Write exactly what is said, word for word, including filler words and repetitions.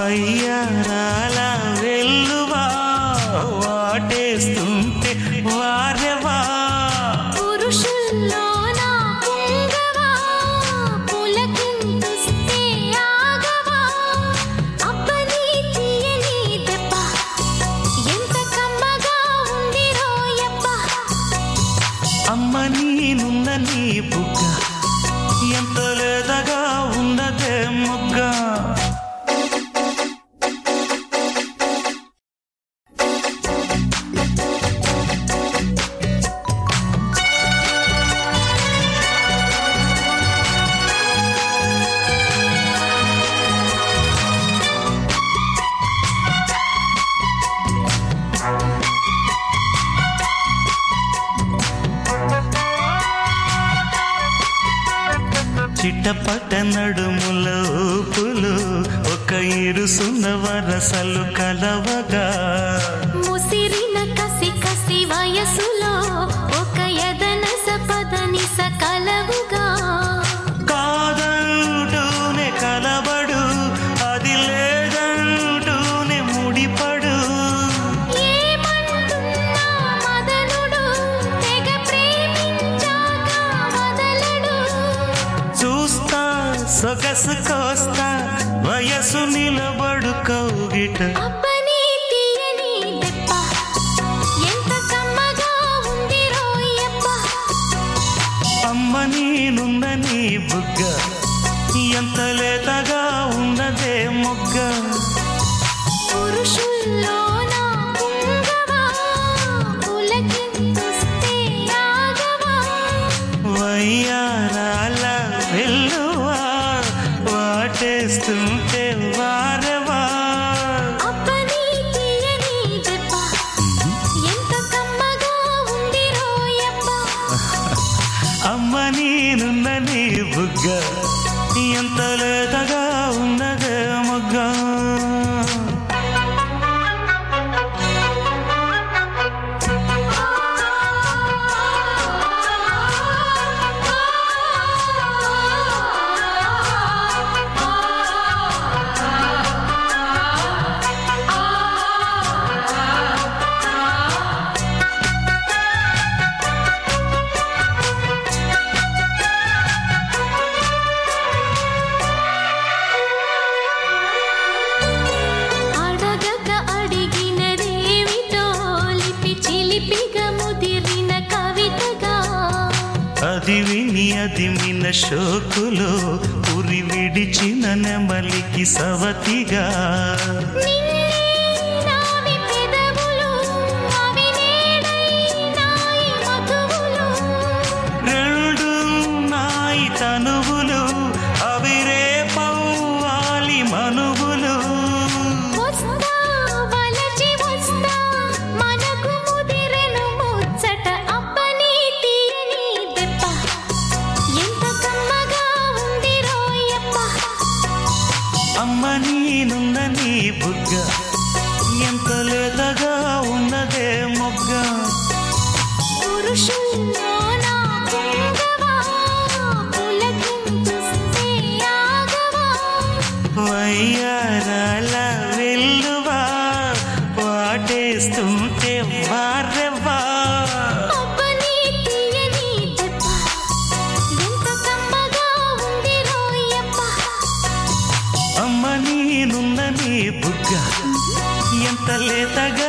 వయ్యారాల వెల్లువా వాటేస్తుంటే వారెవా పురుషుల్లోన పొంగవా పులకింతుస్తే ఆగవా అబ్బని తీయని దెబ్బ ఎంత కమ్మగా ఉంది రోయప్ప అమ్మ నీనున్న నీ బుగ్గ ఎంత లేదగా ఉన్నదే మొగ్గ చిట్టపట నడుముల ఊపులు ఒక ఇరుసున్న వరసలు కలవగా ముసిరిన కసి కసి వయసులో ఒక యదనస పదనిస కలవుగా కాదంటూనే కలబడు అది లేదంటూనే ముడిపడు ఏమంటున్నా మదనుడు తెగ ప్రేమించాక వదలడు చూస్తా సొగసు కోస్తా వయసు నిలబడు కౌగిట అబ్బని తీయని దెబ్బ ఎంత కమ్మగా ఉంది రోయప్ప అమ్మ నీనున్న నీ బుగ్గ ఎంత లేతగా ఉన్నదే మొగ్గ పురుషుల్లోన పొంగవా పులకింతుస్తే ఆగవా వయ్యారాల వెల్లువా వాటేస్తుంటే వారెవా అబ్బని తీయని దెబ్బ ఎంత కమ్మగా ఉంది రోయప్ప అమ్మ నీనున్న నీ బుగ్గ ఎంత లేతగా ఉన్నదే మొగ్గ అడగక అడిగినదేమిటో లిపి చిలిపిగా ముదిరిన కవితగా అది విని అది మిన శోకులో ఉరి విడిచిన నెమలికి సవతిగా నిన్నే నావి పెదవులు అవి నేడైనాయి మధువులు రెండు నాయి తనువులు అవి రేపవ్వాలి మనువులు వస్తా వలచి వస్తా మనకు ముదిరెను ముచ్చట అబ్బని తీయని దెబ్బ ఎంత కమ్మగా ఉంది రోయప్ప అమ్మ నీనున్న నీ బుగ్గ ఎంత లేతగా ఉన్నదే మొగ్గ పురుషుల్లోన పొంగవా పులకింతుస్తే ఆగవా వయ్యారాల వెల్లువా వాటేస్తుంటే వారెవా అబ్బని తీయని దెబ్బ ఎంత కమ్మగా ఉంది రోయప్ప అమ్మ నీనున్న నీ బుగ్గ ఎంత లేతగా